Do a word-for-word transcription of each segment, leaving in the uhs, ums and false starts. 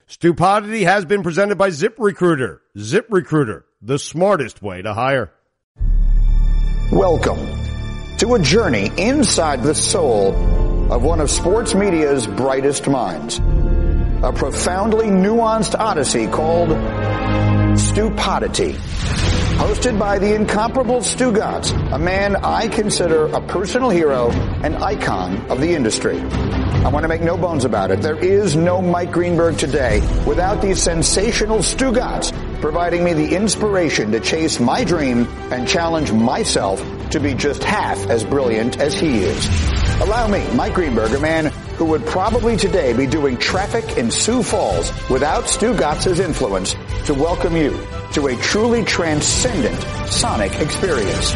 Stupidity has been presented by ZipRecruiter. ZipRecruiter, the smartest way to hire. Welcome to a journey inside the soul of one of sports media's brightest minds. A profoundly nuanced odyssey called Stupidity. Hosted by the incomparable Stugotz, a man I consider a personal hero and icon of the industry. I want to make no bones about it. There is no Mike Greenberg today without the sensational Stugotz providing me the inspiration to chase my dream and challenge myself to be just half as brilliant as he is. Allow me, Mike Greenberg, a man who would probably today be doing traffic in Sioux Falls without Stugotz's influence, to welcome you to a truly transcendent sonic experience.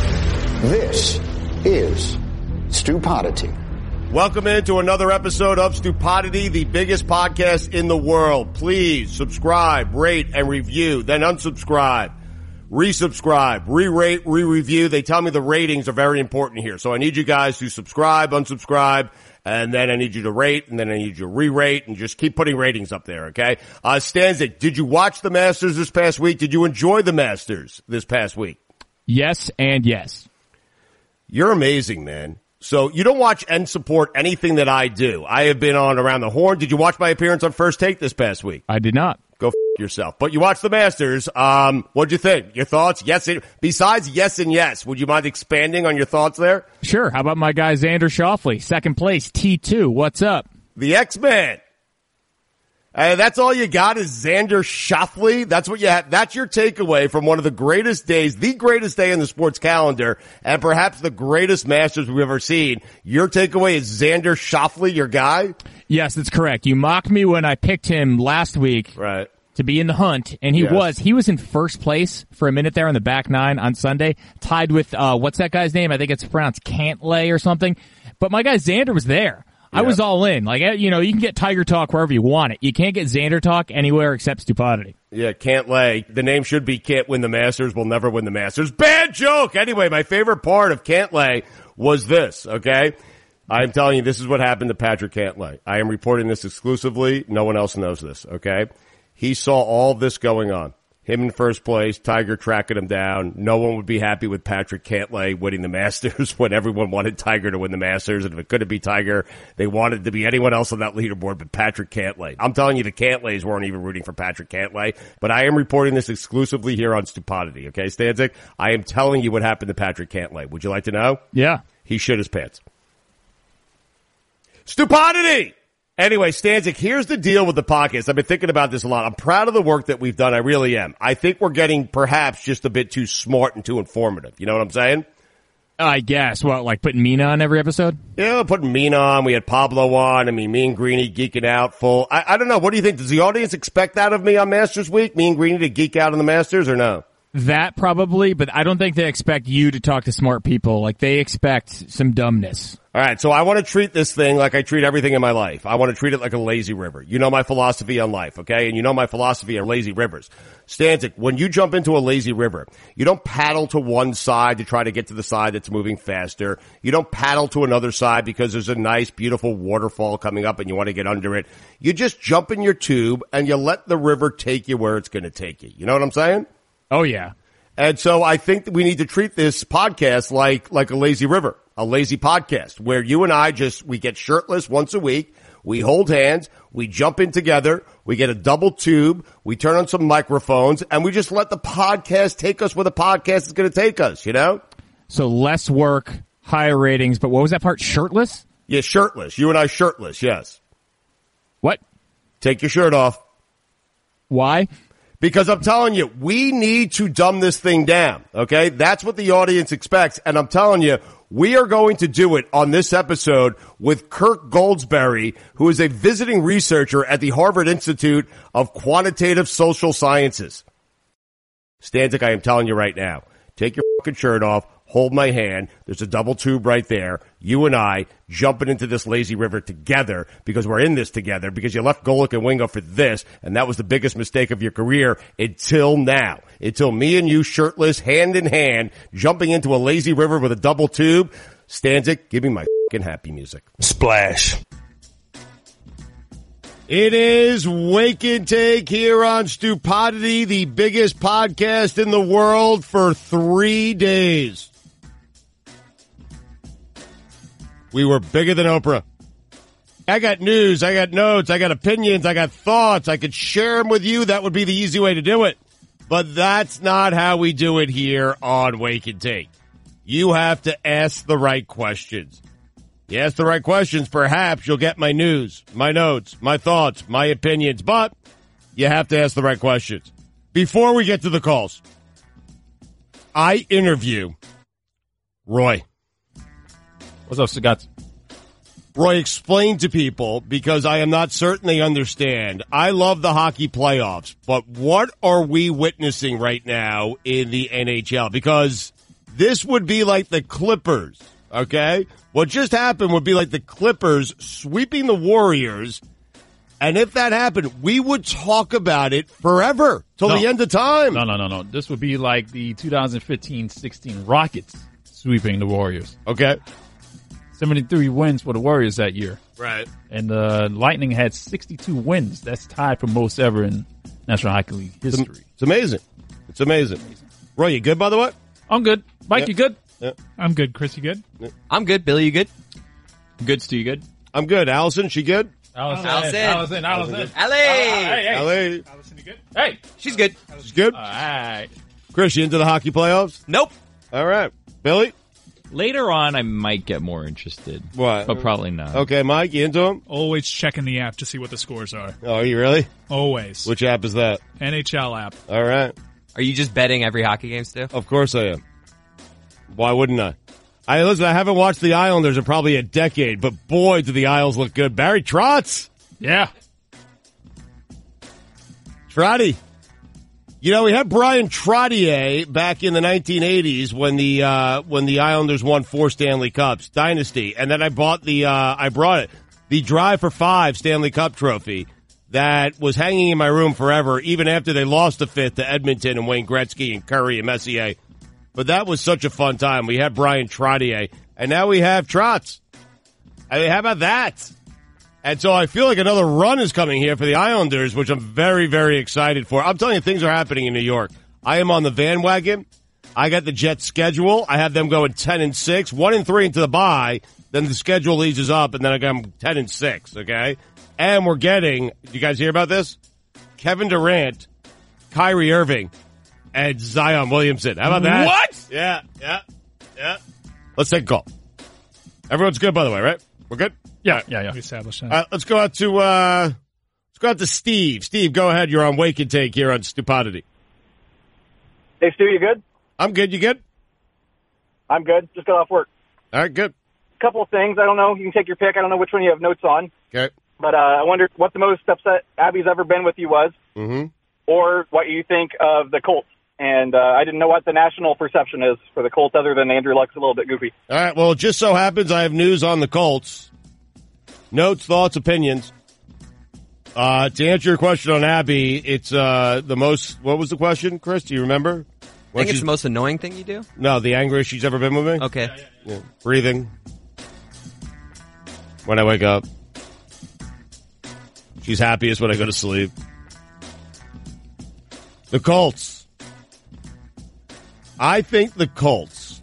This is Stupidity. Welcome into another episode of Stupidity, the biggest podcast in the world. Please subscribe, rate, and review, then unsubscribe, resubscribe, re-rate, re-review. They tell me the ratings are very important here, so I need you guys to subscribe, unsubscribe, and then I need you to rate, and then I need you to re-rate, and just keep putting ratings up there, okay? Uh, Stanzik, did you watch the Masters this past week? Did you enjoy the Masters this past week? Yes and yes. You're amazing, man. So you don't watch and support anything that I do. I have been on Around the Horn. Did you watch my appearance on First Take this past week? I did not. Go f*** yourself. But you watched the Masters. Um, what'd you think? Your thoughts? Yes. It, besides yes and yes, would you mind expanding on your thoughts there? Sure. How about my guy Xander Schauffele, second place, T two. What's up? The X-Man. Uh, that's all you got is Xander Schauffele. That's what you have. That's your takeaway from one of the greatest days, the greatest day in the sports calendar, and perhaps the greatest Masters we've ever seen. Your takeaway is Xander Schauffele, your guy? Yes, that's correct. You mocked me when I picked him last week. Right. To be in the hunt, and he yes. was. He was in first place for a minute there on the back nine on Sunday, tied with, uh, what's that guy's name? I think it's pronounced Cantlay or something. But my guy Xander was there. I was all in. Like, you know, you can get Tiger Talk wherever you want it. You can't get Xander Talk anywhere except Stupidity. Yeah, can't lay. The name should be Can't Win the Masters, Will Never Win the Masters. Bad joke! Anyway, my favorite part of Can't Lay was this, okay? I'm telling you, this is what happened to Patrick Cantlay. I am reporting this exclusively. No one else knows this, okay? He saw all this going on. Him in first place, Tiger tracking him down. No one would be happy with Patrick Cantlay winning the Masters when everyone wanted Tiger to win the Masters. And if it couldn't be Tiger, they wanted to be anyone else on that leaderboard but Patrick Cantlay. I'm telling you, the Cantlays weren't even rooting for Patrick Cantlay. But I am reporting this exclusively here on Stupidity, okay, Stanzik? I am telling you what happened to Patrick Cantlay. Would you like to know? Yeah. He shit his pants. Stupidity! Anyway, Stanzik, here's the deal with the podcast. I've been thinking about this a lot. I'm proud of the work that we've done. I really am. I think we're getting perhaps just a bit too smart and too informative. You know what I'm saying? I guess. What, like putting Mina on every episode? Yeah, putting Mina on. We had Pablo on. I mean, me and Greeny geeking out full. I, I don't know. What do you think? Does the audience expect that of me on Masters Week? Me and Greeny to geek out on the Masters or no? That probably, but I don't think they expect you to talk to smart people. Like, they expect some dumbness. All right, so I want to treat this thing like I treat everything in my life. I want to treat it like a lazy river. You know my philosophy on life, okay? And you know my philosophy on lazy rivers. Stanzik, when you jump into a lazy river, you don't paddle to one side to try to get to the side that's moving faster. You don't paddle to another side because there's a nice, beautiful waterfall coming up and you want to get under it. You just jump in your tube and you let the river take you where it's going to take you. You know what I'm saying? Oh, yeah. And so I think that we need to treat this podcast like, like a lazy river, a lazy podcast where you and I just, we get shirtless once a week. We hold hands. We jump in together. We get a double tube. We turn on some microphones and we just let the podcast take us where the podcast is going to take us, you know? So less work, higher ratings. But what was that part? Shirtless? Yeah, shirtless. You and I shirtless. Yes. What? Take your shirt off. Why? Because I'm telling you, we need to dumb this thing down, okay? That's what the audience expects, and I'm telling you, we are going to do it on this episode with Kirk Goldsberry, who is a visiting researcher at the Harvard Institute of Quantitative Social Sciences. Stanzik, I am telling you right now, take your fucking shirt off, hold my hand, there's a double tube right there, you and I jumping into this lazy river together because we're in this together because you left Golic and Wingo for this, and that was the biggest mistake of your career until now. Until me and you shirtless, hand in hand, jumping into a lazy river with a double tube. Stanzik, give me my fucking happy music. Splash. It is Wake and Take here on Stupidity, the biggest podcast in the world for three days. We were bigger than Oprah. I got news, I got notes, I got opinions, I got thoughts. I could share them with you. That would be the easy way to do it. But that's not how we do it here on Wake and Take. You have to ask the right questions. You ask the right questions, perhaps you'll get my news, my notes, my thoughts, my opinions, but you have to ask the right questions. Before we get to the calls, I interview Roy. What's up, Sagat? Roy, explain to people, because I am not certain they understand. I love the hockey playoffs, but what are we witnessing right now in the N H L? Because this would be like the Clippers, okay? What just happened would be like the Clippers sweeping the Warriors, and if that happened, we would talk about it forever, till no. the end of time. No, no, no, no. This would be like the twenty fifteen sixteen Rockets sweeping the Warriors. Okay. seventy-three wins for the Warriors that year. Right. And the Lightning had sixty-two wins. That's tied for most ever in National Hockey League history. It's amazing. It's amazing. Roy, you good, by the way? I'm good. Mike, Yeah. you good? Yeah. I'm good. Chris, you good? I'm good. Billy, you good? Good, Stu, you good? I'm good. Allison, she good? Allison. Allison. Allison. Allison. Alley! Hey, hey. Ellie, Allison, you good? Hey. She's good. she's good? All right. Chris, you into the hockey playoffs? Nope. All right. Billy? Later on, I might get more interested. What? But probably not. Okay, Mike, you into them? Always checking the app to see what the scores are. Oh, are you really? Always. Which app is that? N H L app. All right. Are you just betting every hockey game, Stu? Of course I am. Why wouldn't I? I listen, I haven't watched the Islanders in probably a decade, but boy, do the Isles look good. Barry Trotz. Yeah. Trotty. You know, we had Brian Trottier back in the nineteen eighties when the uh, when the Islanders won four Stanley Cups, Dynasty, and then I bought the uh, I brought it the Drive for Five Stanley Cup trophy that was hanging in my room forever, even after they lost the fifth to Edmonton and Wayne Gretzky and Curry and Messier. But that was such a fun time. We had Brian Trottier, and now we have Trotz. I mean, how about that? And so I feel like another run is coming here for the Islanders, which I'm very, very excited for. I'm telling you, things are happening in New York. I am on the bandwagon. I got the Jets schedule. I have them going ten and six, one and three into the bye. Then the schedule eases up, and then I got them ten and six. Okay, and we're getting. Did you guys hear about this? Kevin Durant, Kyrie Irving, and Zion Williamson. How about that? What? Yeah, yeah, yeah. Let's take a call. Everyone's good, by the way, right? We're good. Yeah, yeah, yeah. We established that. Uh, let's go out to uh, let's go out to Steve. Steve, go ahead. You're on Wake and Take here on Stupidity. Hey, Stu, you good? I'm good. You good? I'm good. Just got off work. All right, good. Couple of things. I don't know. You can take your pick. I don't know which one you have notes on. Okay. But uh, I wondered what the most upset Abby's ever been with you was, Mm-hmm. or what you think of the Colts. And uh, I didn't know what the national perception is for the Colts other than Andrew Luck's a little bit goofy. All right. Well, it just so happens I have news on the Colts. Notes, thoughts, opinions. Uh, to answer your question on Abby, it's uh, the most. What was the question, Chris? Do you remember? I When think it's she's- the most annoying thing you do. No, the angriest she's ever been with me. Okay. Yeah. Breathing. When I wake up. She's happiest when I go to sleep. The Colts. I think the Colts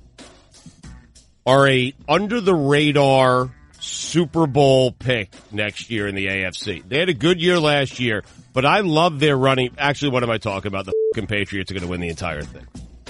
are a under-the-radar Super Bowl pick next year in the A F C. They had a good year last year, but I love their running. Actually, what am I talking about? The fucking Patriots are going to win the entire thing.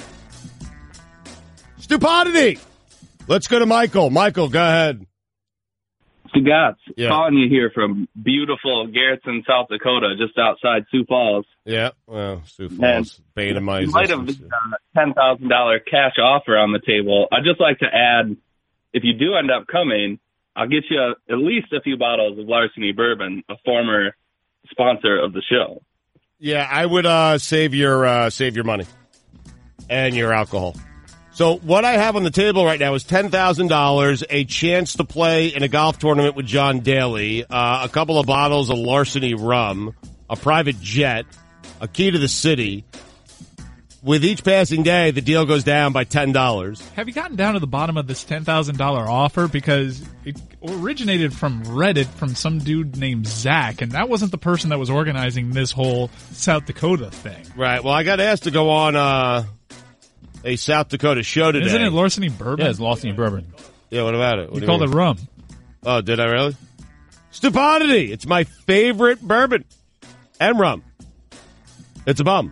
Stupidity! Let's go to Michael. Michael, go ahead. Stugats, Yeah. calling you here from beautiful Garrettson, South Dakota, just outside Sioux Falls. Yeah, well, Sioux Falls, bane of my In light of existence. the uh, ten thousand dollars cash offer on the table, I'd just like to add, if you do end up coming, I'll get you a, at least a few bottles of Larceny Bourbon, a former sponsor of the show. Yeah, I would uh, save your uh, save your money and your alcohol. So what I have on the table right now is ten thousand dollars, a chance to play in a golf tournament with John Daly, uh, a couple of bottles of Larceny rum, a private jet, a key to the city, with each passing day, the deal goes down by ten dollars. Have you gotten down to the bottom of this ten thousand dollars offer? Because it originated from Reddit from some dude named Zach, and that wasn't the person that was organizing this whole South Dakota thing. Right. Well, I got asked to go on uh, a South Dakota show today. Isn't it larceny bourbon? Yeah, it's larceny bourbon. Yeah, what about it? What You do called mean? it rum. Oh, did I really? Stupidity. It's my favorite bourbon. And rum. It's a bum.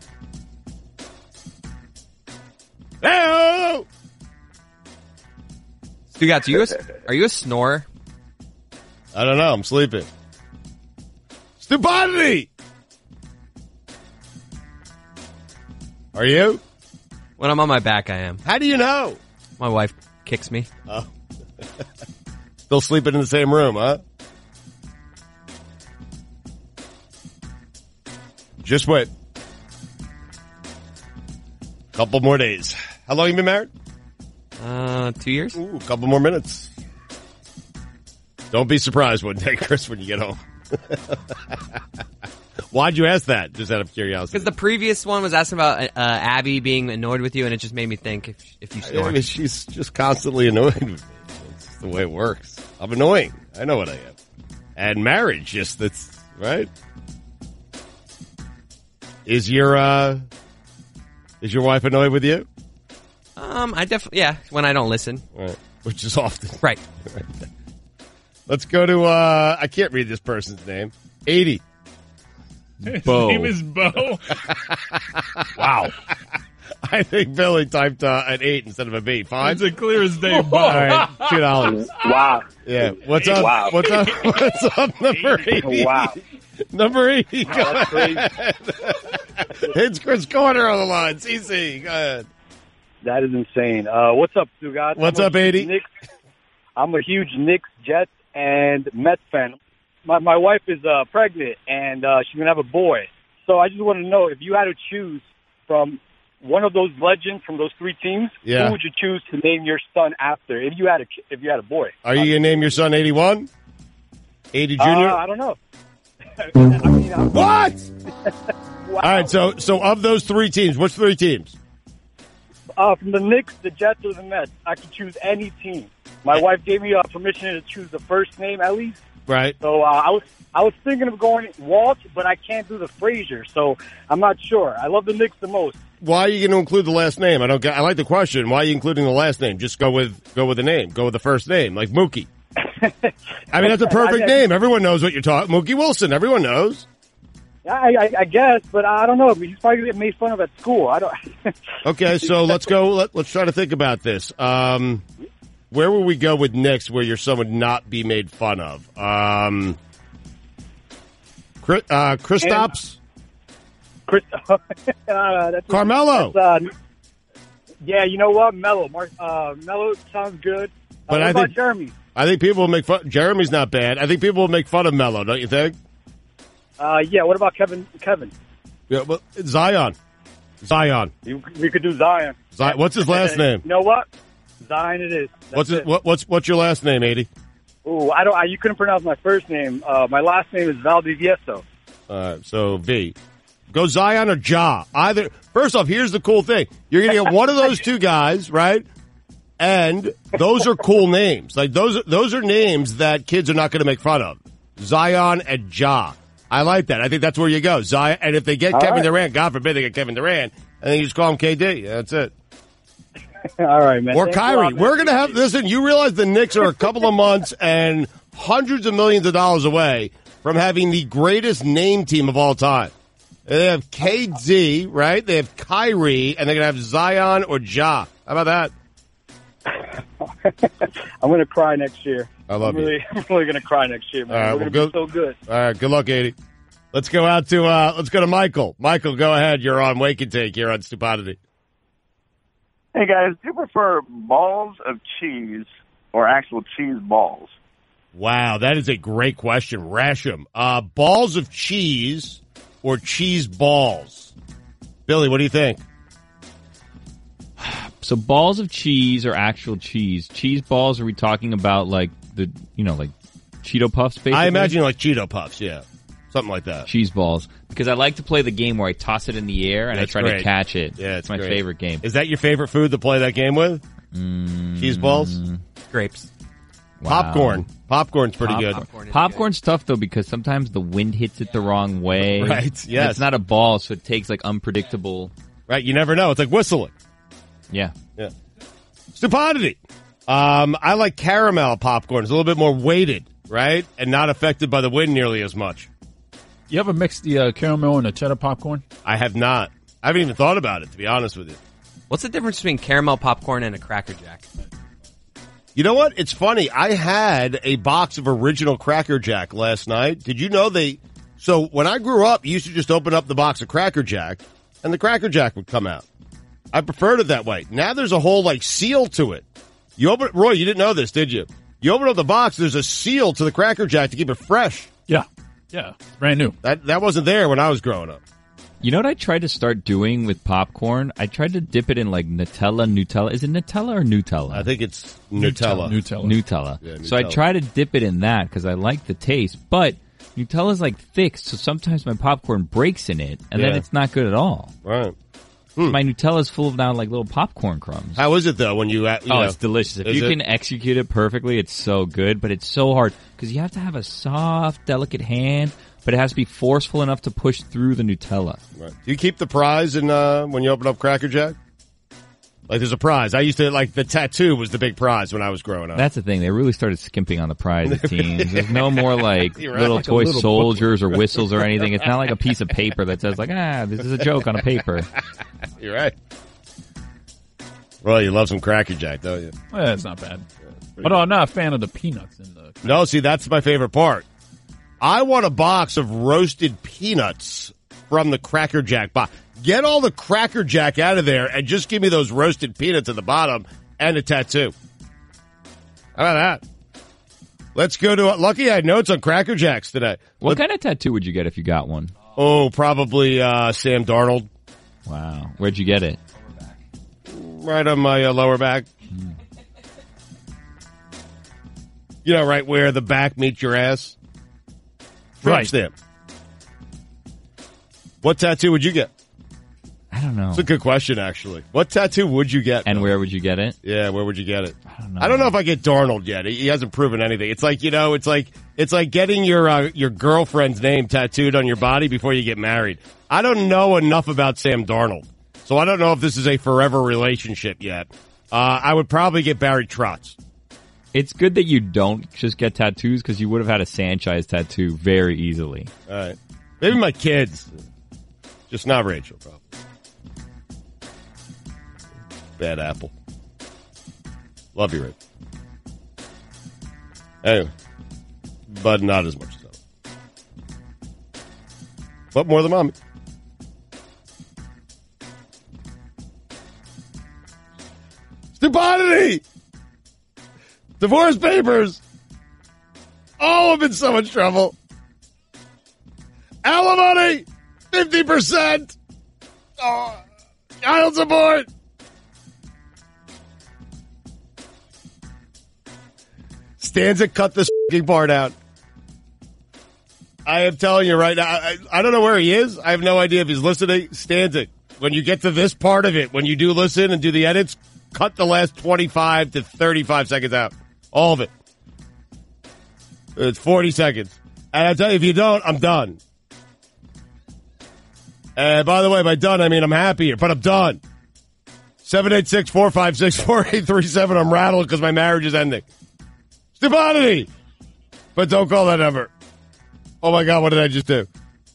Hey! Stugats, you a, are you a snorer? I don't know. I'm sleeping. Stupidity! Are you? When I'm on my back, I am. How do you know? My wife kicks me. Oh. Still sleeping in the same room, huh? Just wait. Couple more days. How long you been married? Uh, two years? Ooh, a couple more minutes. Don't be surprised one day, Chris, when you get home. Why'd you ask that? Just out of curiosity. Because the previous one was asking about uh, Abby being annoyed with you, and it just made me think if, if you snore. I mean, she's just constantly annoyed with me. That's the way it works. I'm annoying. I know what I am. And marriage, just that's right. Is your uh, is your wife annoyed with you? Um, I definitely, yeah, when I don't listen. Right. Which is often. Right. Let's go to, uh, I can't read this person's name. eighty. His Bo. name is Bo. Wow. I think Billy typed uh, an eight instead of a B. Fine. It's a clear as day, Bo. All right, two dollars. Wow. Yeah. What's up? Wow. What's up? What's up, number eighty? Wow. Number eighty. Go Oh, that's ahead. It's Chris Corner on the line. C C, go ahead. That is insane. Uh, what's up, you guys? What's I'm a up, eighty? huge Knicks, I'm a huge Knicks, Jets, and Mets fan. My my wife is uh, pregnant, and uh, she's gonna have a boy. So I just want to know if you had to choose from one of those legends from those three teams, Yeah. who would you choose to name your son after? If you had a if you had a boy, Are you going to name your son eighty-one? eighty Junior? Uh, I don't know. I mean, I'm, What? wow. All right, so so of those three teams, which three teams? Uh, from the Knicks, the Jets, or the Mets, I could choose any team. My wife gave me uh, permission to choose the first name at least. Right. So uh, I was I was thinking of going Walt, but I can't do the Frazier, so I'm not sure. I love the Knicks the most. Why are you going to include the last name? I don't. get- I like the question. Why are you including the last name? Just go with go with the name. Go with the first name, like Mookie. I mean, that's a perfect I- name. Everyone knows what you're talking. Mookie Wilson. Everyone knows. I, I, I guess, but I don't know. He's probably gonna get made fun of at school. I don't. Okay, so let's go. Let, let's try to think about this. Um, where will we go with next? Where your son would not be made fun of? Um, Chris, uh, Kristaps, Chris, uh, that's Carmelo. That's, uh, yeah, you know what, Mello. Mark, uh, Mello sounds good. Uh, But what I about think- Jeremy? I think people will make fun. Jeremy's not bad. I think people will make fun of Melo. Don't you think? Uh, yeah, what about Kevin? Kevin, Yeah, well, Zion. Zion. you, we could do Zion. Zion. What's his last name? You know what? Zion, it is. That's What's his, it. what, what's what's your last name, eighty? Ooh, I don't. I, you couldn't pronounce my first name. Uh, my last name is Valdivieso. Uh, so V. Go Zion or Ja. Either. First off, here's the cool thing: you're gonna get one of those two guys, right? And those are cool names. Like those, those are names that kids are not going to make fun of. Zion and Ja. I like that. I think that's where you go. Zion, and if they get All Kevin right. Durant, God forbid they get Kevin Durant, and then you just call him K D. That's it. All right, man. Or Thanks a Kyrie. lot, man. We're going to have, listen, you realize the Knicks are a couple of months and hundreds of millions of dollars away from having the greatest name team of all time. They have K D, right? They have Kyrie, and they're going to have Zion or Ja. How about that? I'm going to cry next year. I love I'm really, I'm really going to cry next year, man. All right, We're well, going to good- be so good. All right, good luck, eighty. Let's go out to, uh, let's go to Michael. Michael, go ahead. You're on Wake and Take here on Stupidity. Hey guys, do you prefer balls of cheese or actual cheese balls? Wow, that is a great question. Rasham. Uh, balls of cheese or cheese balls? Billy, what do you think? So balls of cheese or actual cheese? Cheese balls, are we talking about like the, you know, like Cheeto Puffs basically? I imagine like Cheeto Puffs, yeah. Something like that. Cheese balls. Because I like to play the game where I toss it in the air and That's I try great. to catch it. Yeah, it's it's my great. favorite game. Is that your favorite food to play that game with? Mm, Cheese balls? Grapes. wow. Popcorn. Popcorn's pretty Pop- good. Popcorn is Popcorn's tough though because sometimes the wind hits it the wrong way. Right, And yes. It's not a ball, so it takes like unpredictable. Right, you never know. It's like whistling. Yeah. Yeah. Stupidity. Um, I like caramel popcorn. It's a little bit more weighted, right? And not affected by the wind nearly as much. You ever mix the uh, caramel and the cheddar popcorn? I have not. I haven't even thought about it, to be honest with you. What's the difference between caramel popcorn and a Cracker Jack? You know what? It's funny. I had a box of original Cracker Jack last night. Did you know they... So when I grew up, you used to just open up the box of Cracker Jack, and the Cracker Jack would come out. I preferred it that way. Now there's a whole, like, seal to it. You open Roy, you didn't know this, did you? You open up the box, there's a seal to the Cracker Jack to keep it fresh. Yeah. Yeah. It's brand new. That that wasn't there when I was growing up. You know what I tried to start doing with popcorn? I tried to dip it in like Nutella, Nutella. Is it Nutella or Nutella? I think it's Nutella. Nutella. Nutella. Yeah, So I Nutella. try to dip it in that because I like the taste. But Nutella's like thick, so sometimes my popcorn breaks in it, and then Yeah. it's not good at all. Right. My Nutella's full of now like little popcorn crumbs. How is it, though, when you... uh, you Oh, know, it's delicious. If is you it? can execute it perfectly, it's so good, but it's so hard because you have to have a soft, delicate hand, but it has to be forceful enough to push through the Nutella. Right. Do you keep the prize in uh, when you open up Cracker Jack? Like, there's a prize. I used to, like, the tattoo was the big prize when I was growing up. That's the thing. They really started skimping on the prize teams. There's no more like You're right. little Like a toy little soldiers or whistles or anything. It's not like a piece of paper that says like, ah, this is a joke on a paper. You're right. Well, you love some Cracker Jack, don't you? Yeah, it's not bad. But I'm not a fan of the peanuts in the. No, see, that's my favorite part. I want a box of roasted peanuts from the Cracker Jack box. Get all the Cracker Jack out of there and just give me those roasted peanuts at the bottom and a tattoo. How about that? Let's go to, lucky I had notes on Cracker Jacks today. What Let- kind of tattoo would you get if you got one? Oh, probably uh, Sam Darnold. Wow. Where'd you get it? Right on my uh, lower back. You know, right where the back meets your ass. Trump Right. stamp. What tattoo would you get? I don't know. That's a good question, actually. What tattoo would you get? And Bill? where would you get it? Yeah, where would you get it? I don't know. I don't know if I get Darnold yet. He he hasn't proven anything. It's like, you know, it's like it's like getting your uh, your girlfriend's name tattooed on your body before you get married. I don't know enough about Sam Darnold, so I don't know if this is a forever relationship yet. Uh, I would probably get Barry Trotz. It's good that you don't just get tattoos because you would have had a Sanchez tattoo very easily. All right, maybe my kids, just not Rachel. Probably bad apple. Love you, Rachel. Anyway, but not as much as that. But more than mommy. Stupidity! Divorce papers! Oh, I'm in so much trouble. Alimony! fifty percent! Oh, child support! Stanzik, cut this f***ing part out. I am telling you right now, I, I don't know where he is. I have no idea if he's listening. Stanzik, when you get to this part of it, when you do listen and do the edits, cut the last twenty-five to thirty-five seconds out. All of it. It's forty seconds. And I tell you, if you don't, I'm done. And by the way, by done, I mean I'm happier, but I'm done. seven eight six, four five six, four eight three seven. I'm rattled because my marriage is ending. Stupidity! But don't call that number. Oh my God, what did I just do?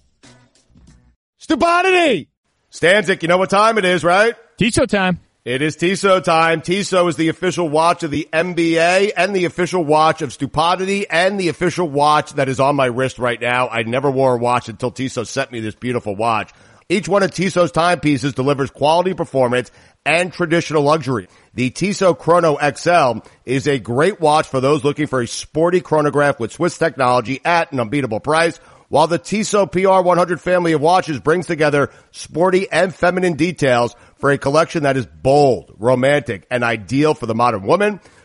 Stupidity! Stanzik, you know what time it is, right? Tissot time. It is Tissot time. Tissot is the official watch of the N B A and the official watch of Stupidity and the official watch that is on my wrist right now. I never wore a watch until Tissot sent me this beautiful watch. Each one of Tissot's timepieces delivers quality performance and traditional luxury. The Tissot Chrono X L is a great watch for those looking for a sporty chronograph with Swiss technology at an unbeatable price, while the Tissot P R one hundred family of watches brings together sporty and feminine details for a collection that is bold, romantic, and ideal for the modern woman.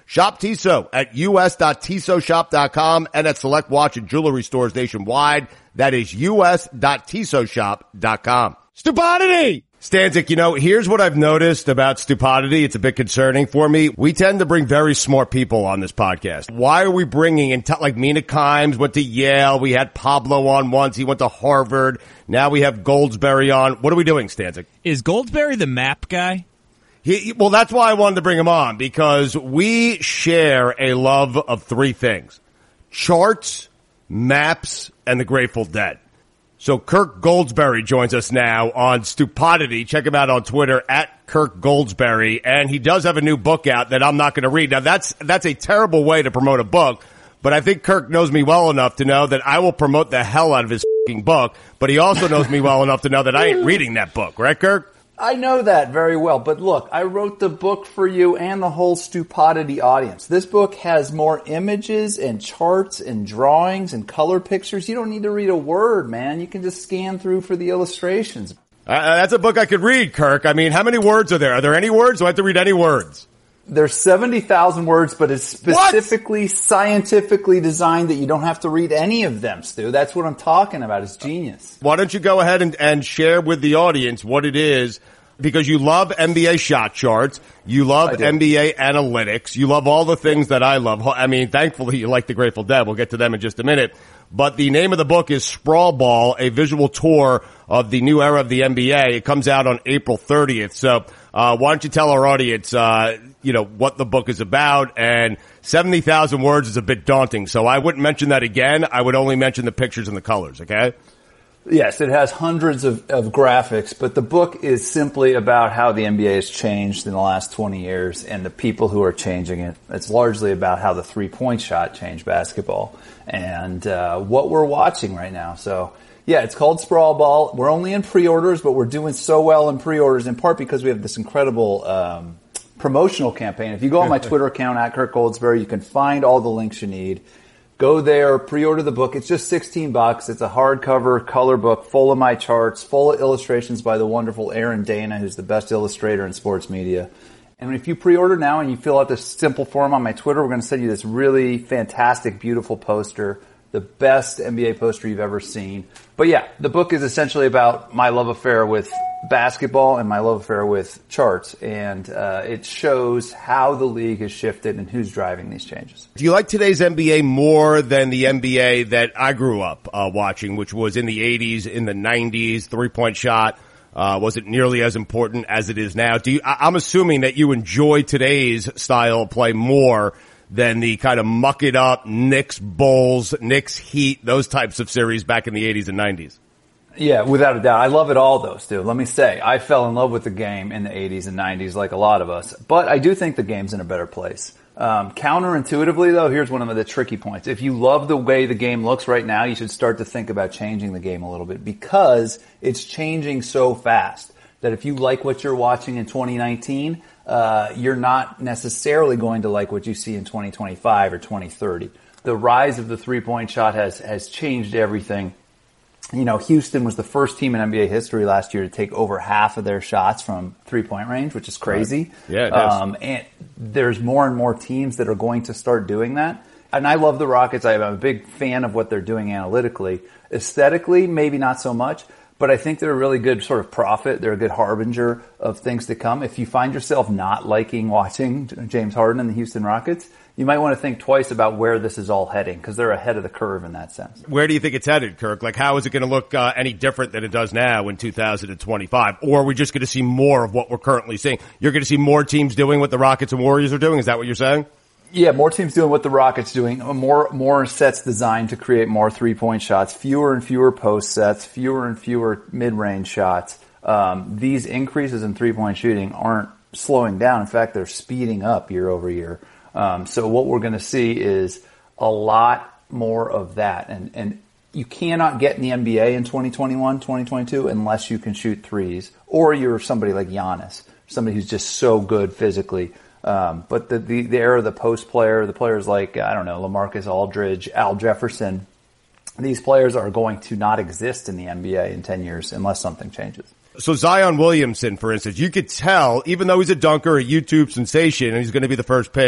Shop Tissot at u s dot tissot shop dot com and at select watch and jewelry stores nationwide. That is u s dot tissot shop dot com. Stupidity! Stanzik, you know, here's what I've noticed about stupidity. It's a bit concerning for me. We tend to bring very smart people on this podcast. Why are we bringing in, t- like Mina Kimes went to Yale. We had Pablo on once. He went to Harvard. Now we have Goldsberry on. What are we doing, Stanzik? Is Goldsberry the map guy? He, well, that's why I wanted to bring him on, because we share a love of three things: charts, maps, and the Grateful Dead. So Kirk Goldsberry joins us now on Stupidity. Check him out on Twitter at Kirk Goldsberry. And he does have a new book out that I'm not going to read. Now, that's that's a terrible way to promote a book, but I think Kirk knows me well enough to know that I will promote the hell out of his f***ing book, but he also knows me well enough to know that I ain't reading that book. Right, Kirk? I know that very well, but look, I wrote the book for you and the whole Stupidity audience. This book has more images and charts and drawings and color pictures. You don't need to read a word, man. You can just scan through for the illustrations. Uh, that's a book I could read, Kirk. I mean, how many words are there? Are there any words? Do I have to read any words? There's seventy thousand words, but it's specifically what? scientifically designed that you don't have to read any of them, Stu. That's what I'm talking about. It's genius. Why don't you go ahead and, and share with the audience what it is, because you love N B A shot charts, you love N B A analytics, you love all the things that I love. I mean, thankfully you like the Grateful Dead. We'll get to them in just a minute. But the name of the book is Sprawl Ball, a visual tour of the new era of the N B A. It comes out on April thirtieth. So, uh, why don't you tell our audience, uh, you know, what the book is about? And seventy thousand words is a bit daunting. So I wouldn't mention that again. I would only mention the pictures and the colors. Okay. Yes, it has hundreds of, of graphics, but the book is simply about how the N B A has changed in the last twenty years and the people who are changing it. It's largely about how the three-point shot changed basketball and uh, what we're watching right now. So, yeah, it's called Sprawl Ball. We're only in pre-orders, but we're doing so well in pre-orders in part because we have this incredible um, promotional campaign. If you go on my Twitter account, at Kirk Goldsberry, you can find all the links you need. Go there, pre-order the book. It's just sixteen bucks. It's a hardcover color book full of my charts, full of illustrations by the wonderful Aaron Dana, who's the best illustrator in sports media. And if you pre-order now and you fill out this simple form on my Twitter, we're going to send you this really fantastic, beautiful poster, the best N B A poster you've ever seen. But yeah, the book is essentially about my love affair with basketball and my love affair with charts, and uh, it shows how the league has shifted and who's driving these changes. Do you like today's N B A more than the N B A that I grew up uh, watching, which was in the eighties, in the nineties? Three-point shot uh, wasn't nearly as important as it is now. Do you, I, I'm assuming that you enjoy today's style of play more than the kind of muck it up Knicks Bulls, Knicks Heat, those types of series back in the eighties and nineties. Yeah, without a doubt. I love it all, though, Stu. Let me say, I fell in love with the game in the eighties and nineties like a lot of us. But I do think the game's in a better place. Um, counterintuitively, though, here's one of the tricky points. If you love the way the game looks right now, you should start to think about changing the game a little bit because it's changing so fast that if you like what you're watching in twenty nineteen, uh, you're not necessarily going to like what you see in twenty twenty-five or twenty thirty. The rise of the three-point shot has, has changed everything. You know, Houston was the first team in N B A history last year to take over half of their shots from three-point range, which is crazy. Right. Yeah, it is. Um, and there's more and more teams that are going to start doing that. And I love the Rockets. I'm a big fan of what they're doing analytically. Aesthetically, maybe not so much, but I think they're a really good sort of prophet. They're a good harbinger of things to come. If you find yourself not liking watching James Harden and the Houston Rockets, you might want to think twice about where this is all heading because they're ahead of the curve in that sense. Where do you think it's headed, Kirk? Like, how is it going to look uh, any different than it does now in two thousand twenty-five? Or are we just going to see more of what we're currently seeing? You're going to see more teams doing what the Rockets and Warriors are doing? Is that what you're saying? Yeah, more teams doing what the Rockets doing. More more sets designed to create more three-point shots, fewer and fewer post sets, fewer and fewer mid-range shots. Um, these increases in three-point shooting aren't slowing down. In fact, they're speeding up year over year. Um, so what we're going to see is a lot more of that. And, and you cannot get in the N B A in twenty twenty-one, twenty twenty-two unless you can shoot threes or you're somebody like Giannis, somebody who's just so good physically. Um, but the, the, the era of the post player, the players like, I don't know, LaMarcus Aldridge, Al Jefferson, these players are going to not exist in the N B A in ten years unless something changes. So Zion Williamson, for instance, you could tell, even though he's a dunker, a YouTube sensation, and he's going to be the first pick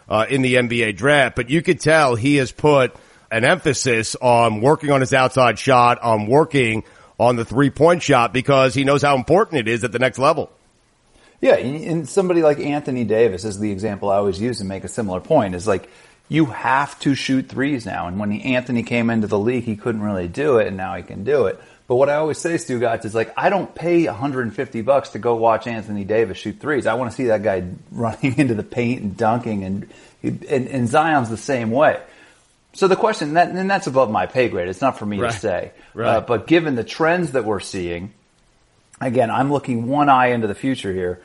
uh, in the N B A draft. But you could tell he has put an emphasis on working on his outside shot, on working on the three-point shot, because he knows how important it is at the next level. Yeah, and somebody like Anthony Davis is the example I always use to make a similar point, is like, you have to shoot threes now. And when he, Anthony came into the league, he couldn't really do it, and now he can do it. But what I always say, Stu Gotch, is like, I don't pay one hundred fifty bucks to go watch Anthony Davis shoot threes. I want to see that guy running into the paint and dunking, and and, and Zion's the same way. So the question, that, and that's above my pay grade. It's not for me right. to say. Right. Uh, but given the trends that we're seeing, again, I'm looking one eye into the future here.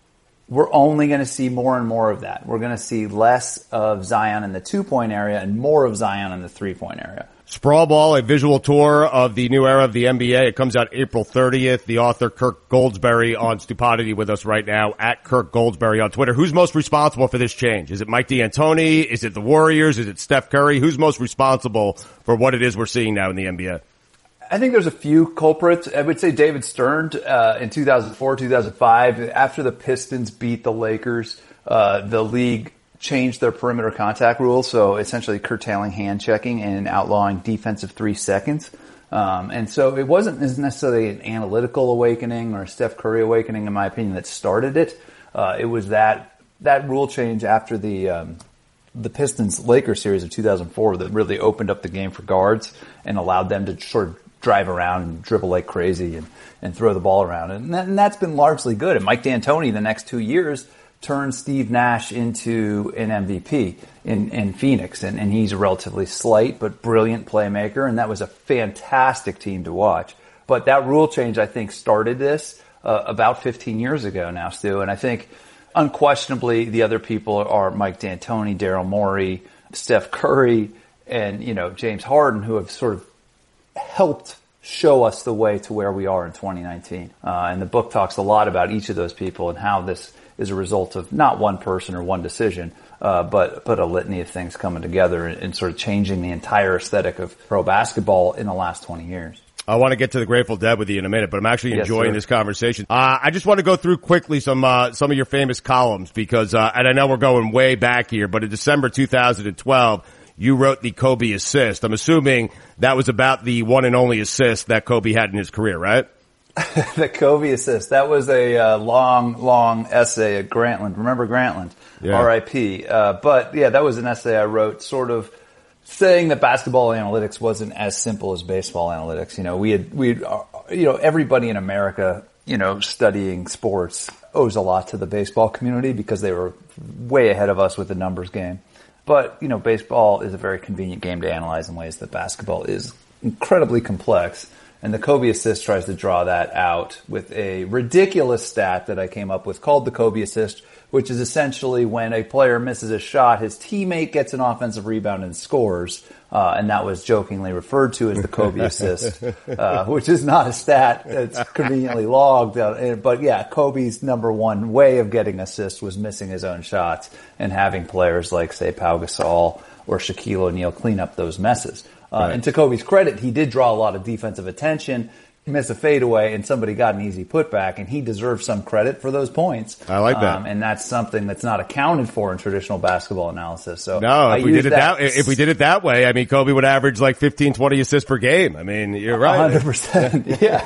We're only going to see more and more of that. We're going to see less of Zion in the two-point area and more of Zion in the three-point area. Sprawl Ball, a visual tour of the new era of the N B A. It comes out April thirtieth. The author, Kirk Goldsberry, on Stupidity with us right now, at Kirk Goldsberry on Twitter. Who's most responsible for this change? Is it Mike D'Antoni? Is it the Warriors? Is it Steph Curry? Who's most responsible for what it is we're seeing now in the N B A? I think there's a few culprits. I would say David Stern uh, in two thousand four, two thousand five, after the Pistons beat the Lakers, uh, the league changed their perimeter contact rules, so essentially curtailing hand checking and outlawing defensive three seconds. Um, and so it wasn't necessarily an analytical awakening or a Steph Curry awakening, in my opinion, that started it. Uh, it was that that rule change after the um, the Pistons-Lakers series of two thousand four that really opened up the game for guards and allowed them to sort of drive around and dribble like crazy and, and throw the ball around. And, that, and that's been largely good. And Mike D'Antoni, the next two years, turned Steve Nash into an M V P in, in Phoenix. And, and he's a relatively slight but brilliant playmaker, and that was a fantastic team to watch. But that rule change, I think, started this uh, about fifteen years ago now, Stu. And I think unquestionably the other people are Mike D'Antoni, Daryl Morey, Steph Curry, and, you know, James Harden, who have sort of helped show us the way to where we are in twenty nineteen. Uh, and the book talks a lot about each of those people and how this is a result of not one person or one decision, uh, but, but a litany of things coming together and, and sort of changing the entire aesthetic of pro basketball in the last twenty years. I want to get to the Grateful Dead with you in a minute, but I'm actually Yes, enjoying sir. this conversation. Uh, I just want to go through quickly some, uh, some of your famous columns because, uh, and I know we're going way back here, but in December two thousand twelve, you wrote the Kobe assist. I'm assuming that was about the one and only assist that Kobe had in his career, right? The Kobe assist. That was a uh, long, long essay at Grantland. Remember Grantland? Yeah. R I P. Uh, but yeah, that was an essay I wrote sort of saying that basketball analytics wasn't as simple as baseball analytics. You know, we had, we, had, uh, you know, everybody in America, you know, studying sports owes a lot to the baseball community because they were way ahead of us with the numbers game. But, you know, baseball is a very convenient game to analyze in ways that basketball is incredibly complex. And the Kobe assist tries to draw that out with a ridiculous stat that I came up with called the Kobe assist, which is essentially when a player misses a shot, his teammate gets an offensive rebound and scores. Uh, and that was jokingly referred to as the Kobe assist, uh, which is not a stat that's conveniently logged. Uh, but yeah, Kobe's number one way of getting assists was missing his own shots and having players like, say, Pau Gasol or Shaquille O'Neal clean up those messes. Uh, Right. And to Kobe's credit, he did draw a lot of defensive attention, miss a fadeaway, and somebody got an easy putback, and he deserves some credit for those points. I like that. Um, and that's something that's not accounted for in traditional basketball analysis. So No, I if we use did it that, if we did it that way, I mean, Kobe would average like fifteen, twenty assists per game. I mean, you're right. one hundred percent. Yeah.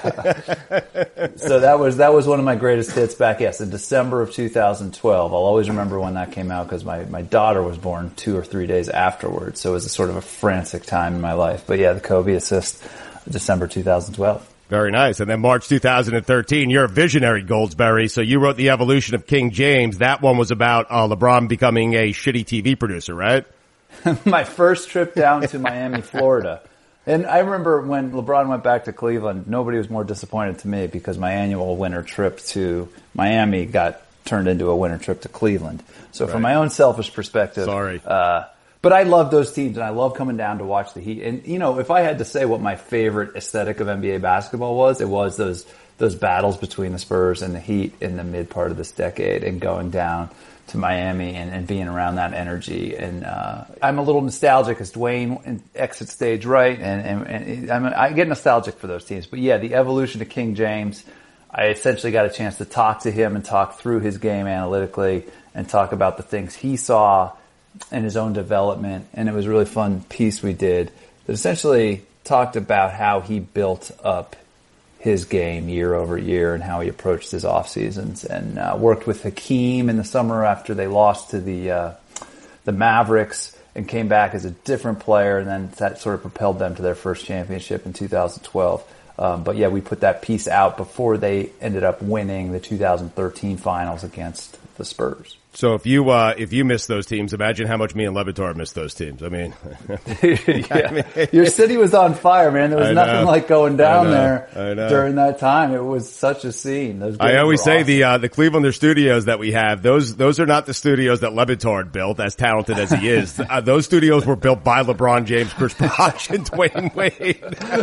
So that was, that was one of my greatest hits back, yes, in December of two thousand twelve. I'll always remember when that came out because my, my daughter was born two or three days afterwards. So it was a sort of a frantic time in my life. But yeah, the Kobe assist, December two thousand twelve. Very nice. And then March two thousand thirteen, you're a visionary, Goldsberry. So you wrote The Evolution of King James. That one was about uh, LeBron becoming a shitty T V producer, right? My first trip down to Miami, Florida. And I remember when LeBron went back to Cleveland, nobody was more disappointed to me because my annual winter trip to Miami got turned into a winter trip to Cleveland. So Right. from my own selfish perspective, Sorry. uh, but I love those teams, and I love coming down to watch the Heat. And, you know, if I had to say what my favorite aesthetic of N B A basketball was, it was those those battles between the Spurs and the Heat in the mid part of this decade and going down to Miami and, and being around that energy. And uh I'm a little nostalgic as Dwayne exits stage right, and, and, and I'm, I get nostalgic for those teams. But, yeah, the evolution of King James, I essentially got a chance to talk to him and talk through his game analytically and talk about the things he saw and his own development. And it was a really fun piece we did that essentially talked about how he built up his game year over year and how he approached his off seasons, and uh, worked with Hakeem in the summer after they lost to the uh, the Mavericks and came back as a different player, and then that sort of propelled them to their first championship in two thousand twelve. Um, but yeah, we put that piece out before they ended up winning the two thousand thirteen finals against the Spurs. So if you uh, if you miss those teams, imagine how much me and Levitar missed those teams. I mean, yeah. I mean, your city was on fire, man. There was I nothing know. like going down I know. there I know. during that time. It was such a scene. Those I games always were say awesome. the uh, the Clevelander studios that we have, those those are not the studios that Levitar built, as talented as he is. uh, those studios were built by LeBron James, Chris Bosh, and Dwayne Wade,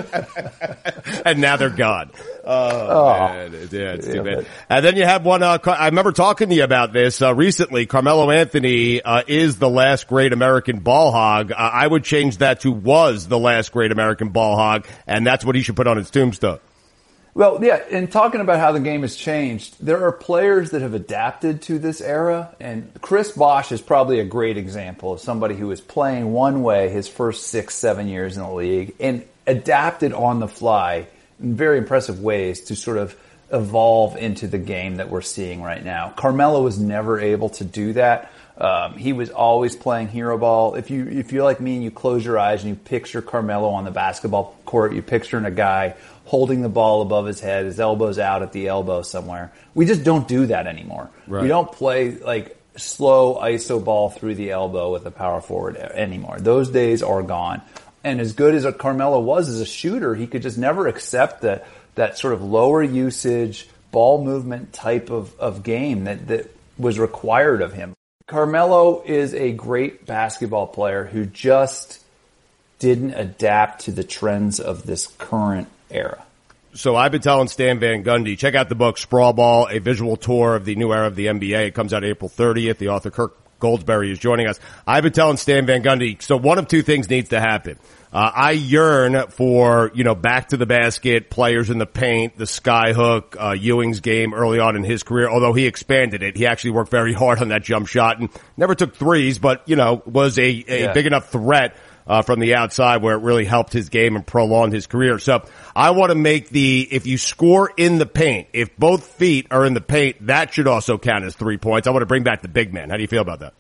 and now they're gone. Oh, Oh. man. Yeah, it's too Yeah, bad. but- And then you have one, uh, Car- I remember talking to you about this, uh, recently. Carmelo Anthony, uh, is the last great American ball hog. Uh, I would change that to was the last great American ball hog, and that's what he should put on his tombstone. Well, yeah, and talking about how the game has changed, there are players that have adapted to this era, and Chris Bosh is probably a great example of somebody who was playing one way his first six, seven years in the league and adapted on the fly in very impressive ways to sort of evolve into the game that we're seeing right now. Carmelo was never able to do that. Um, he was always playing hero ball. If you if you're like me and you close your eyes and you picture Carmelo on the basketball court, you're picturing a guy holding the ball above his head, his elbows out at the elbow somewhere. We just don't do that anymore. Right. We don't play like slow I S O ball through the elbow with a power forward anymore. Those days are gone. And as good as Carmelo was as a shooter, he could just never accept that that sort of lower usage ball movement type of, of game that, that was required of him. Carmelo is a great basketball player who just didn't adapt to the trends of this current era. So I've been telling Stan Van Gundy, check out the book Sprawl Ball, a visual tour of the new era of the N B A. It comes out April thirtieth. The author Kirk Goldsberry is joining us. I've been telling Stan Van Gundy, so one of two things needs to happen. Uh, I yearn for, you know, back to the basket, players in the paint, the sky hook, uh, Ewing's game early on in his career, although he expanded it. He actually worked very hard on that jump shot and never took threes, but, you know, was a, a Yeah. big enough threat Uh, from the outside where it really helped his game and prolonged his career. So I want to make the, if you score in the paint, if both feet are in the paint, that should also count as three points. I want to bring back the big man. How do you feel about that?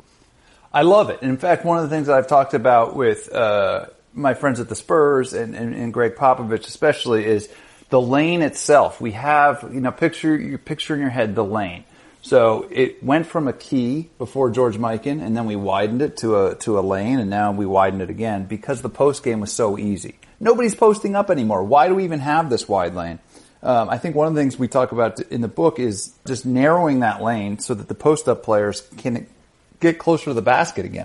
I love it. In fact, one of the things that I've talked about with uh, my friends at the Spurs and, and, and Greg Popovich especially is the lane itself. We have, you know, picture, you picture in your head the lane. So it went from a key before George Mikan, and then we widened it to a to a lane, and now we widened it again because the post game was so easy. Nobody's posting up anymore. Why do we even have this wide lane? Um, I think one of the things we talk about in the book is just narrowing that lane so that the post up players can get closer to the basket again.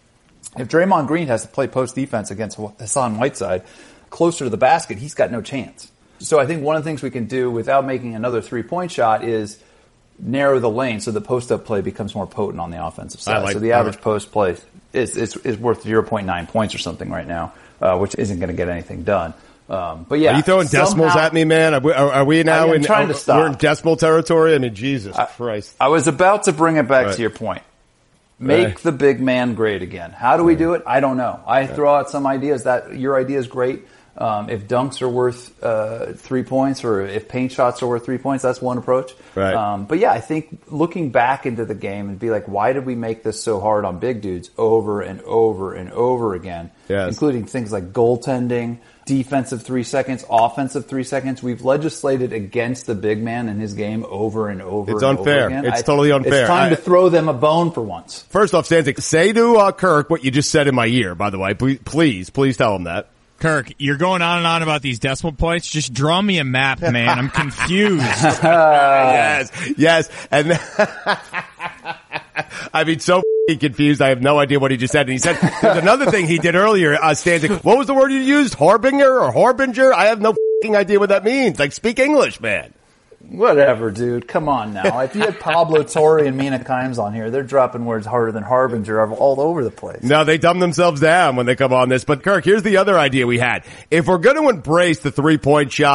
If Draymond Green has to play post defense against Hassan Whiteside closer to the basket, he's got no chance. So I think one of the things we can do without making another three point shot is narrow the lane so the post-up play becomes more potent on the offensive side. like- so the average post play is, is, is worth zero point nine points or something right now, uh, which isn't going to get anything done. Um, but yeah. Are you throwing decimals somehow- at me, man? Are we, are, are we now I am in, trying to are- stop. we're in decimal territory? I mean, Jesus Christ. I was about to bring it back Right. to your point. Make Right. the big man great again. How do we do it? I don't know. I throw out some ideas. That your idea is great. Um, if dunks are worth uh, three points, or if paint shots are worth three points, that's one approach. Right. Um, but yeah, I think looking back into the game and be like, why did we make this so hard on big dudes over and over and over again? Yes. Including things like goaltending, defensive three seconds, offensive three seconds. We've legislated against the big man in his game over and over. It's and unfair. Over again. It's I- totally unfair. It's time I- to throw them a bone for once. First off, Stanzik, say to uh, Kirk what you just said in my ear, by the way. Please, please, please tell him that. Kirk, you're going on and on about these decimal points. Just draw me a map, man. I'm confused. yes, yes. And I mean, so f***ing confused. I have no idea what he just said. And he said, there's another thing he did earlier, uh, Stanzik. What was the word you used? Harbinger or Harbinger? I have no f***ing idea what that means. Like, speak English, man. Whatever, dude. Come on now. If you had Pablo Torre and Mina Kimes on here, they're dropping words harder than Harbinger all over the place. No, they dumb themselves down when they come on this. But Kirk, here's the other idea we had. If we're going to embrace the three-point shot,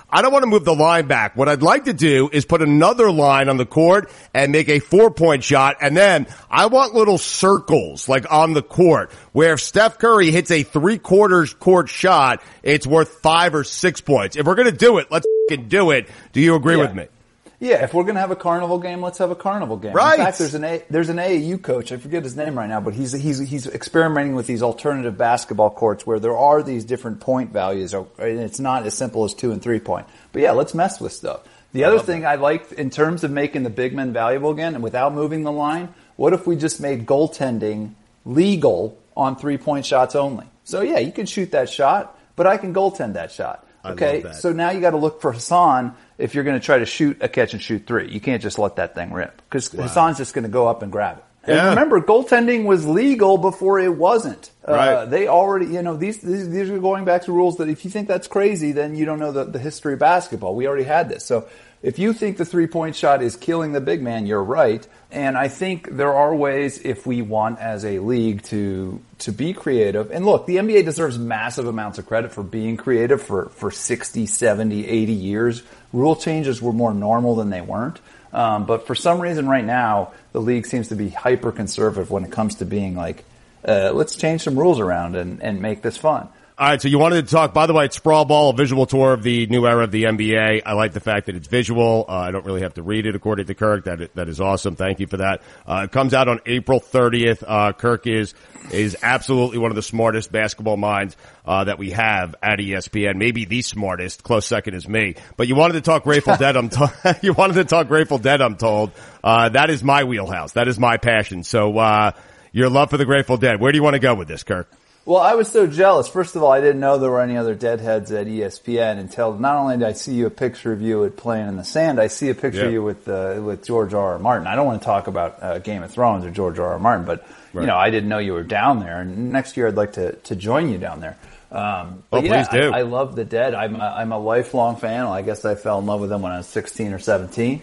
I don't want to move the line back. What I'd like to do is put another line on the court and make a four-point shot, and then I want little circles, like on the court, where if Steph Curry hits a three-quarters court shot, it's worth five or six points. If we're going to do it, let's f***ing do it. Do you agree yeah. with me? Yeah, if we're going to have a carnival game, let's have a carnival game. Right. In fact, there's an A, there's an A A U coach, I forget his name right now, but he's he's he's experimenting with these alternative basketball courts where there are these different point values, and it's not as simple as two and three point. But yeah, let's mess with stuff. The other thing I like in terms of making the big men valuable again, and without moving the line, what if we just made goaltending legal on three point shots only? So yeah, you can shoot that shot, but I can goaltend that shot. Okay, so now you got to look for Hassan if you're going to try to shoot a catch and shoot three. You can't just let that thing rip because wow. Hassan's just going to go up and grab it. And yeah. remember, goaltending was legal before it wasn't. Right. Uh, they already, you know, these, these these are going back to rules that if you think that's crazy, then you don't know the, the history of basketball. We already had this. So if you think the three-point shot is killing the big man, you're right. And I think there are ways if we want as a league to to be creative. And look, the N B A deserves massive amounts of credit for being creative for, for sixty, seventy, eighty years. Rule changes were more normal than they weren't. Um, but for some reason right now, the league seems to be hyper-conservative when it comes to being like, uh, let's change some rules around and, and make this fun. All right, so you wanted to talk, by the way, it's Sprawl Ball, a visual tour of the new era of the N B A. I like the fact that it's visual. Uh, I don't really have to read it, according to Kirk. That That is awesome. Thank you for that. Uh, it comes out on April thirtieth. Uh, Kirk is is absolutely one of the smartest basketball minds uh, that we have at E S P N. Maybe the smartest. Close second is me. But you wanted to talk Grateful Dead, I'm to- you wanted to talk Grateful Dead, I'm told. Uh, that is my wheelhouse. That is my passion. So uh, your love for the Grateful Dead. Where do you want to go with this, Kirk? Well, I was so jealous. First of all, I didn't know there were any other Deadheads at E S P N until not only did I see you a picture of you at Playing in the Sand, I see a picture yeah. of you with uh, with George R. R. Martin. I don't want to talk about uh, Game of Thrones or George R. R. Martin, but right. you know, I didn't know you were down there. And next year, I'd like to to join you down there. Um, but oh, yeah, please do. I, I love the Dead. I'm a, I'm a lifelong fan. I guess I fell in love with them when I was sixteen or seventeen,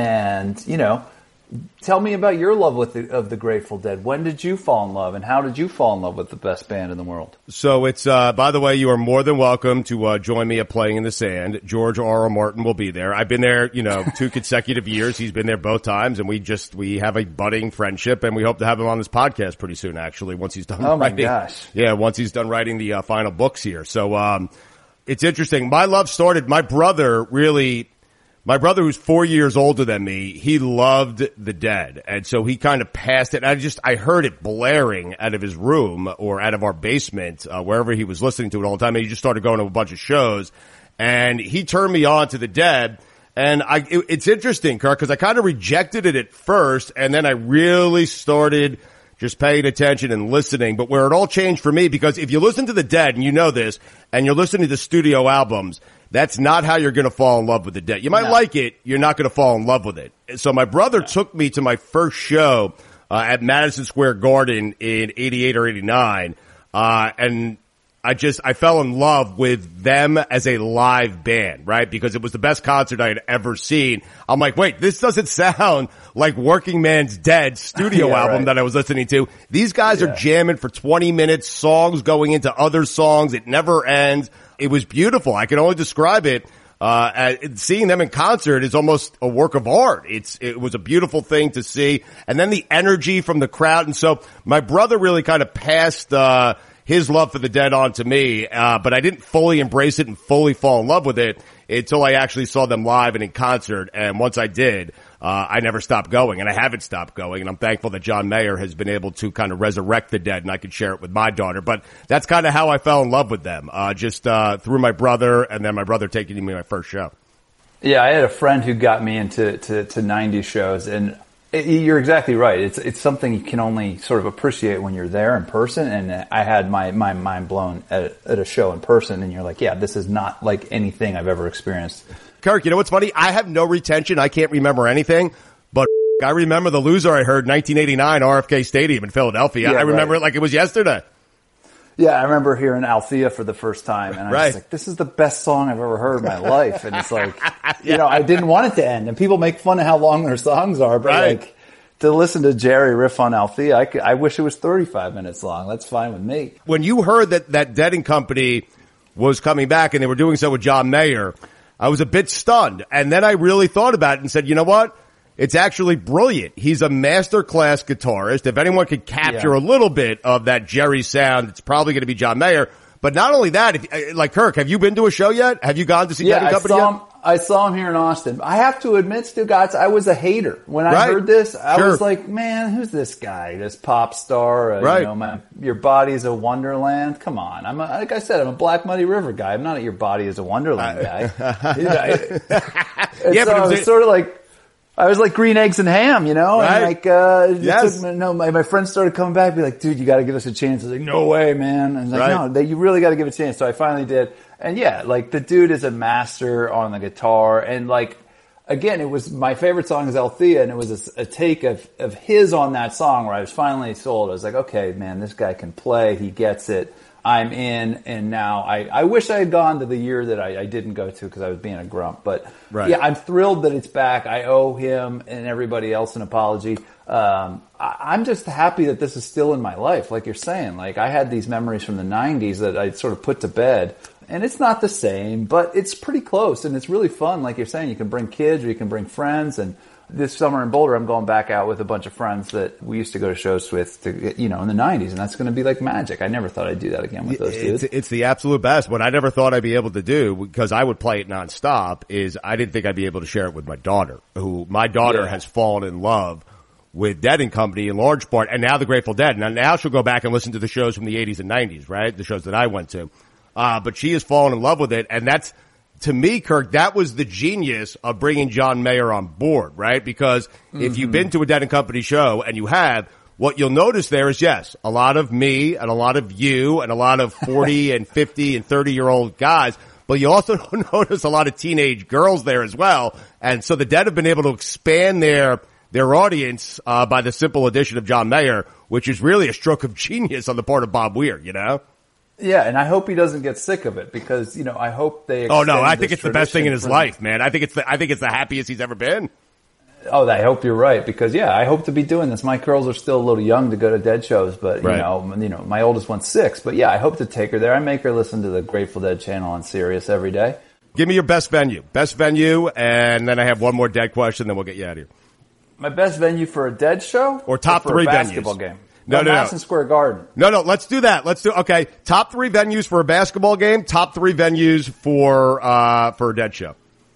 and you know. Tell me about your love with the, of the Grateful Dead. When did you fall in love, and how did you fall in love with the best band in the world? So it's, uh, by the way, you are more than welcome to uh, join me at Playing in the Sand. George R. R. Martin will be there. I've been there, you know, two consecutive years. He's been there both times, and we just we have a budding friendship, and we hope to have him on this podcast pretty soon. Actually, once he's done. Oh writing, my gosh! Yeah, once he's done writing the uh, final books here. So um, it's interesting. My love started. My brother really. My brother, who's four years older than me, he loved the Dead. And so he kind of passed it. I just, I heard it blaring out of his room or out of our basement, uh, wherever he was listening to it all the time. And he just started going to a bunch of shows. And he turned me on to the Dead. And I, it, it's interesting, Kirk, because I kind of rejected it at first. And then I really started just paying attention and listening. But where it all changed for me, because if you listen to the Dead, and you know this, and you're listening to the studio albums, that's not how you're going to fall in love with the Dead. You might no. like it. You're not going to fall in love with it. So my brother no. took me to my first show uh, at Madison Square Garden in eighty-eight or eighty-nine. Uh, and I just, I fell in love with them as a live band, right? Because it was the best concert I had ever seen. I'm like, wait, this doesn't sound like Working Man's Dead studio yeah, album right. that I was listening to. These guys yeah. are jamming for twenty minutes, songs going into other songs. It never ends. It was beautiful. I can only describe it. Uh, as, seeing them in concert is almost a work of art. It's, it was a beautiful thing to see. And then the energy from the crowd. And so my brother really kind of passed, uh, his love for the Dead on to me. Uh, but I didn't fully embrace it and fully fall in love with it until I actually saw them live and in concert. And once I did, uh, I never stopped going, and I haven't stopped going. And I'm thankful that John Mayer has been able to kind of resurrect the Dead, and I can share it with my daughter. But that's kind of how I fell in love with them, uh, just uh, through my brother, and then my brother taking me to my first show. Yeah, I had a friend who got me into to, to nineties shows, and it, you're exactly right. It's it's something you can only sort of appreciate when you're there in person. And I had my, my mind blown at, at a show in person, and you're like, yeah, this is not like anything I've ever experienced. Kirk, you know what's funny? I have no retention. I can't remember anything, but I remember the loser I heard nineteen eighty-nine R F K Stadium in Philadelphia. Yeah, I remember right. it like it was yesterday. Yeah, I remember hearing Althea for the first time, and I right. was like, this is the best song I've ever heard in my life. And it's like, yeah. you know, I didn't want it to end. And people make fun of how long their songs are, but right. like, to listen to Jerry riff on Althea, I, could, I wish it was thirty-five minutes long. That's fine with me. When you heard that, that Dead and Company was coming back and they were doing so with John Mayer, I was a bit stunned. And then I really thought about it and said, you know what? It's actually brilliant. He's a master class guitarist. If anyone could capture Yeah. a little bit of that Jerry sound, it's probably going to be John Mayer. But not only that, if, like Kirk, have you been to a show yet? Have you gone to see Yeah, Dead and I Company saw yet? him. I saw him here in Austin. I have to admit, Stu Gatz, I was a hater when I Right. heard this. I Sure. was like, "Man, who's this guy? This pop star? Uh, Right. You know, my, your body is a wonderland. Come on!" I'm a, like I said, I'm a Black Muddy River guy. I'm not a your body is a wonderland guy. And Yeah, so but it I was was a- sort of like. I was like green eggs and ham, you know, Right. and like, uh, it Yes. took me, no, my, my friends started coming back, be like, dude, you gotta give us a chance. I was like, no way, man. And I was like, Right. no, they, you really gotta give it a chance. So I finally did. And yeah, like the dude is a master on the guitar. And like, again, it was my favorite song is Althea, and it was a, a take of, of his on that song where I was finally sold. I was like, okay, man, this guy can play. He gets it. I'm in, and now I, I wish I had gone to the year that I, I didn't go to because I was being a grump. But Right. yeah, I'm thrilled that it's back. I owe him and everybody else an apology. Um, I, I'm just happy that this is still in my life. Like you're saying, like I had these memories from the nineties that I sort of put to bed. And it's not the same, but it's pretty close, and it's really fun. Like you're saying, you can bring kids or you can bring friends, and this summer in Boulder, I'm going back out with a bunch of friends that we used to go to shows with, to, you know, in the nineties, and that's going to be like magic. I never thought I'd do that again with those dudes. It's, it's the absolute best. What I never thought I'd be able to do, because I would play it nonstop, is I didn't think I'd be able to share it with my daughter, who my daughter Yeah. has fallen in love with Dead and Company in large part, and now the Grateful Dead. Now, now she'll go back and listen to the shows from the eighties and nineties, right? The shows that I went to. Uh, but she has fallen in love with it, and that's, to me, Kirk, that was the genius of bringing John Mayer on board, right? Because mm-hmm. if you've been to a Dead and Company show, and you have, what you'll notice there is, yes, a lot of me and a lot of you and a lot of forty and fifty and thirty year old guys, but you also notice a lot of teenage girls there as well. And so the Dead have been able to expand their, their audience, uh, by the simple addition of John Mayer, which is really a stroke of genius on the part of Bob Weir, you know? Yeah, and I hope he doesn't get sick of it because, you know, I hope they Oh no, extend I think this it's the best thing in his tradition life, man. I think it's the, I think it's the happiest he's ever been. Oh, I hope you're right because yeah, I hope to be doing this. My girls are still a little young to go to Dead shows, but you Right. know, you know, my oldest one's six. But yeah, I hope to take her there. I make her listen to the Grateful Dead channel on Sirius every day. Give me your best venue, best venue, and then I have one more Dead question, then we'll get you out of here. My best venue for a Dead show Or top for three a basketball venues. game. No, No, no, no. Madison Square Garden. No, no, let's do that. Let's do, okay, top three venues for a basketball game, top three venues for, uh, for a Dead show.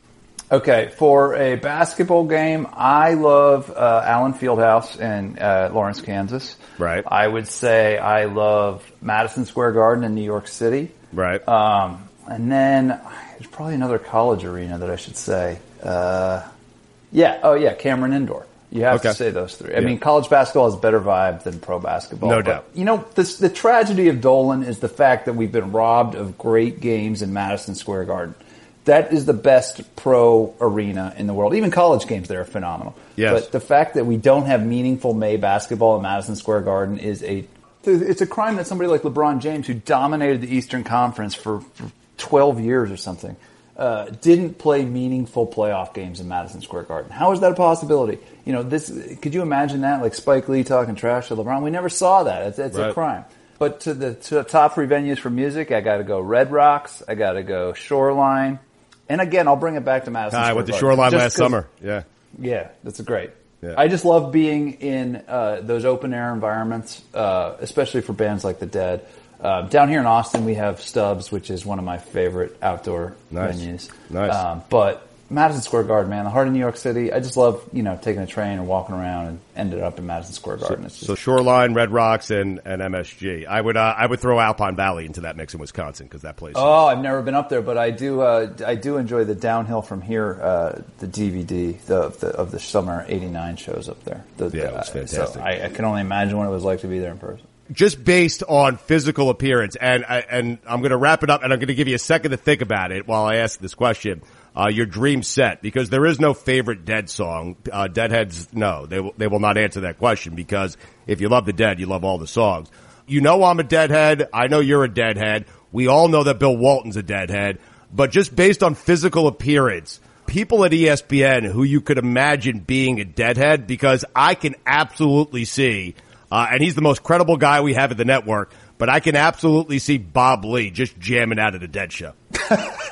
Okay, for a basketball game, I love uh, Allen Fieldhouse in uh, Lawrence, Kansas. Right. I would say I love Madison Square Garden in New York City. Right. Um, and then there's probably another college arena that I should say. Uh, yeah, oh yeah, Cameron Indoor. You have Okay. to say those three. I Yeah. mean, college basketball has better vibe than pro basketball. No but, doubt. You know, this, the tragedy of Dolan is the fact that we've been robbed of great games in Madison Square Garden. That is the best pro arena in the world. Even college games there are phenomenal. Yes. But the fact that we don't have meaningful May basketball in Madison Square Garden is a it's a crime that somebody like LeBron James, who dominated the Eastern Conference for, for twelve years or something, uh, didn't play meaningful playoff games in Madison Square Garden. How is that a possibility? You know, this could you imagine that? Like Spike Lee talking trash to LeBron? We never saw that. It's, it's Right. a crime. But to the to the top three venues for music, I got to go Red Rocks. I got to go Shoreline. And again, I'll bring it back to Madison I Square went to Garden. Shoreline Just last 'cause- summer. Yeah. Yeah, that's great. Yeah. I just love being in uh, those open air environments, uh, especially for bands like the Dead. Uh, down here in Austin, we have Stubbs, which is one of my favorite outdoor Nice. venues. Nice. Um, but Madison Square Garden, man, the heart of New York City. I just love, you know, taking a train and walking around and ended up in Madison Square Garden. It's just, So Shoreline, Red Rocks, and, and M S G. I would, uh, I would throw Alpine Valley into that mix in Wisconsin because that place. oh, I've never been up there, but I do. Uh, I do enjoy the Downhill from Here, uh, the D V D the, of the of the summer eighty-nine shows up there. The, Yeah, it was uh, fantastic. So I, I can only imagine what it was like to be there in person. Just based on physical appearance, and I- and I'm going to wrap it up, and I'm going to give you a second to think about it while I ask this question. Uh, your dream set, because there is no favorite Dead song. Uh, Deadheads, no, they will, they will not answer that question because if you love the Dead, you love all the songs. You know I'm a Deadhead. I know you're a Deadhead. We all know that Bill Walton's a Deadhead. But just based on physical appearance, people at E S P N who you could imagine being a Deadhead, because I can absolutely see, uh, and he's the most credible guy we have at the network, but I can absolutely see Bob Lee just jamming out at a Dead show.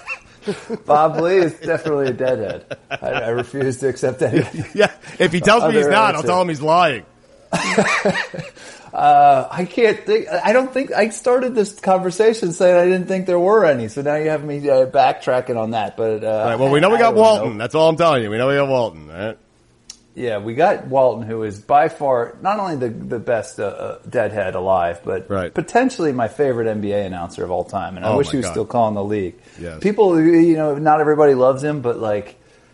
Bob Lee is definitely a deadhead. I, I refuse to accept any. Yeah, if he tells me he's not, answer. I'll tell him he's lying. uh, I can't think. I don't think I started this conversation saying I didn't think there were any. So now you have me uh, backtracking on that. But uh, all right, well, we know we got Walton. Know. That's all I'm telling you. We know we got Walton. Right? Yeah, we got Walton, who is by far not only the the best uh, deadhead alive, but right. potentially my favorite N B A announcer of all time. And I oh wish he was God. still calling the league. Yes. People, you know, not everybody loves him, but like,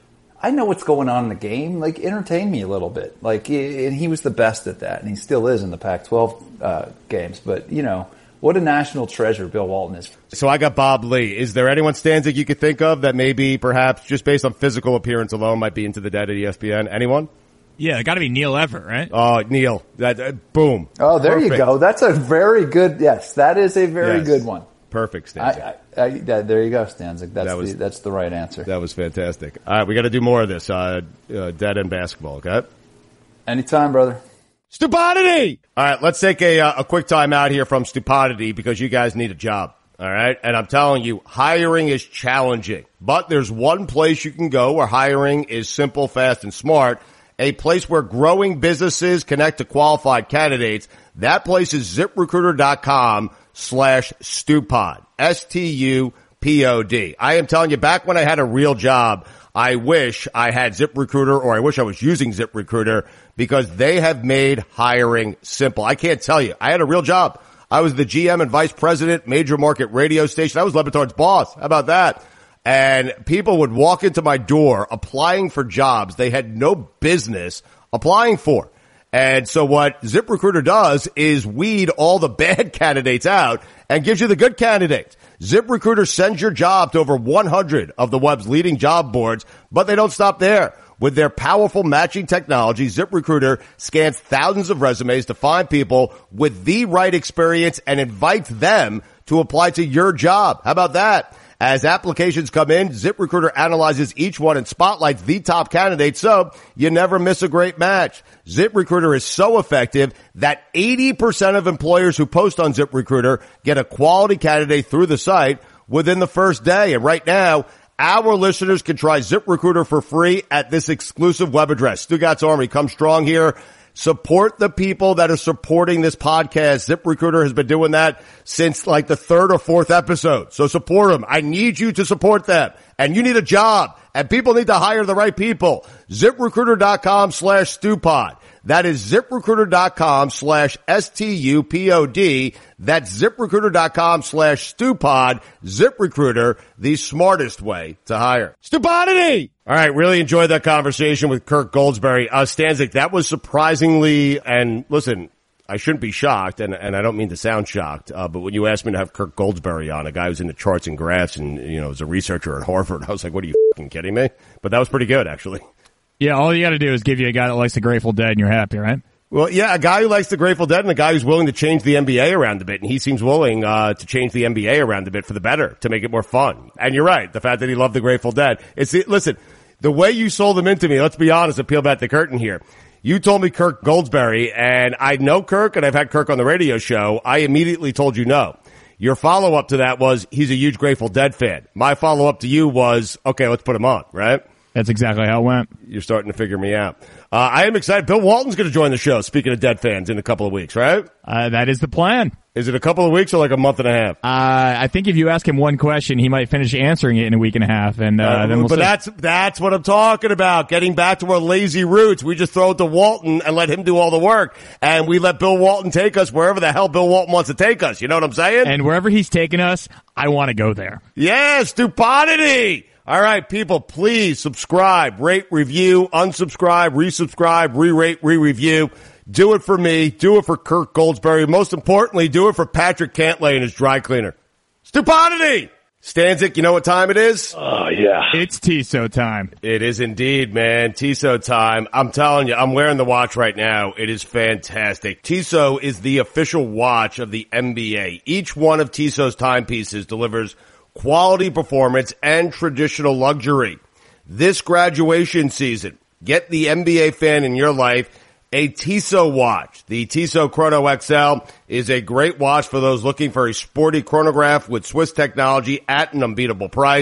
I know what's going on in the game. Like, entertain me a little bit. Like, and he was the best at that, and he still is in the Pac twelve uh, games. But you know, what a national treasure Bill Walton is. So I got Bob Lee. Is there anyone, Stanzik, you could think of that maybe, perhaps, just based on physical appearance alone, might be into the dead at E S P N? Anyone? Yeah, it got to be Neil Everett, right? Oh, Neil. That, uh, boom. Oh, there Perfect. you go. That's a very good, yes, that is a very yes. good one. Perfect, Stanzik. I, I, I, that, there you go, Stanzik. That's, that was, the, that's the right answer. That was fantastic. All right, we got to do more of this, uh, uh, dead end basketball, okay? Anytime, brother. Stupidity! All right, let's take a, uh, a quick time out here from Stupidity because you guys need a job. All right. And I'm telling you, hiring is challenging, but there's one place you can go where hiring is simple, fast, and smart. A place where growing businesses connect to qualified candidates. That place is ZipRecruiter.com slash Stupod. S T U P O D. I am telling you, back when I had a real job, I wish I had ZipRecruiter, or I wish I was using ZipRecruiter, because they have made hiring simple. I can't tell you. I had a real job. I was the G M and vice president, major market radio station. I was Le Batard's boss. How about that? And people would walk into my door applying for jobs they had no business applying for. And so what ZipRecruiter does is weed all the bad candidates out and gives you the good candidates. ZipRecruiter sends your job to over one hundred of the web's leading job boards, but they don't stop there. With their powerful matching technology, ZipRecruiter scans thousands of resumes to find people with the right experience and invites them to apply to your job. How about that? As applications come in, ZipRecruiter analyzes each one and spotlights the top candidates, so you never miss a great match. ZipRecruiter is so effective that eighty percent of employers who post on ZipRecruiter get a quality candidate through the site within the first day. And right now, our listeners can try ZipRecruiter for free at this exclusive web address. Stugatz Army, come strong here. Support the people that are supporting this podcast. ZipRecruiter has been doing that since like the third or fourth episode. So support them. I need you to support them. And you need a job. And people need to hire the right people. ZipRecruiter.com slash Stupod. That is ZipRecruiter.com slash S T U P O D. That's ZipRecruiter.com slash Stupod. ZipRecruiter, the smartest way to hire. Stupidity! All right, really enjoyed that conversation with Kirk Goldsberry. Uh, Stanzik, that was surprisingly, and listen, I shouldn't be shocked, and, and I don't mean to sound shocked, uh, but when you asked me to have Kirk Goldsberry on, a guy who's into charts and graphs and, you know, is a researcher at Harvard, I was like, what are you fucking kidding me? But that was pretty good, actually. Yeah, all you got to do is give you a guy that likes the Grateful Dead, and you're happy, right? Well, yeah, a guy who likes the Grateful Dead and a guy who's willing to change the N B A around a bit, and he seems willing uh to change the N B A around a bit for the better, to make it more fun. And you're right, the fact that he loved the Grateful Dead. It's listen, the way you sold them into me, let's be honest and peel back the curtain here. You told me Kirk Goldsberry, and I know Kirk, and I've had Kirk on the radio show. I immediately told you no. Your follow-up to that was, he's a huge Grateful Dead fan. My follow-up to you was, okay, let's put him on, right? That's exactly how it went. You're starting to figure me out. Uh, I am excited. Bill Walton's going to join the show, speaking of Dead fans, in a couple of weeks, right? Uh, that is the plan. Is it a couple of weeks or like a month and a half? Uh, I think if you ask him one question, he might finish answering it in a week and a half, and uh, uh, then we'll But see. that's that's what I'm talking about, getting back to our lazy roots. We just throw it to Walton and let him do all the work, and we let Bill Walton take us wherever the hell Bill Walton wants to take us. You know what I'm saying? And wherever he's taking us, I want to go there. Yeah, stupidity! All right, people, please subscribe, rate, review, unsubscribe, resubscribe, re-rate, re-review. Do it for me. Do it for Kirk Goldsberry. Most importantly, do it for Patrick Cantlay and his dry cleaner. Stupidity! Stanzik, you know what time it is? Oh, yeah. It's T S O time. It is indeed, man. T S O time. I'm telling you, I'm wearing the watch right now. It is fantastic. T S O is the official watch of the N B A. Each one of T S O's timepieces delivers quality performance and traditional luxury. This graduation season, get the N B A fan in your life a Tissot watch. The Tissot Chrono X L is a great watch for those looking for a sporty chronograph with Swiss technology at an unbeatable price.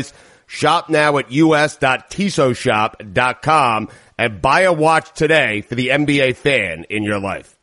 Shop now at U S dot Tissot shop dot com and buy a watch today for the N B A fan in your life.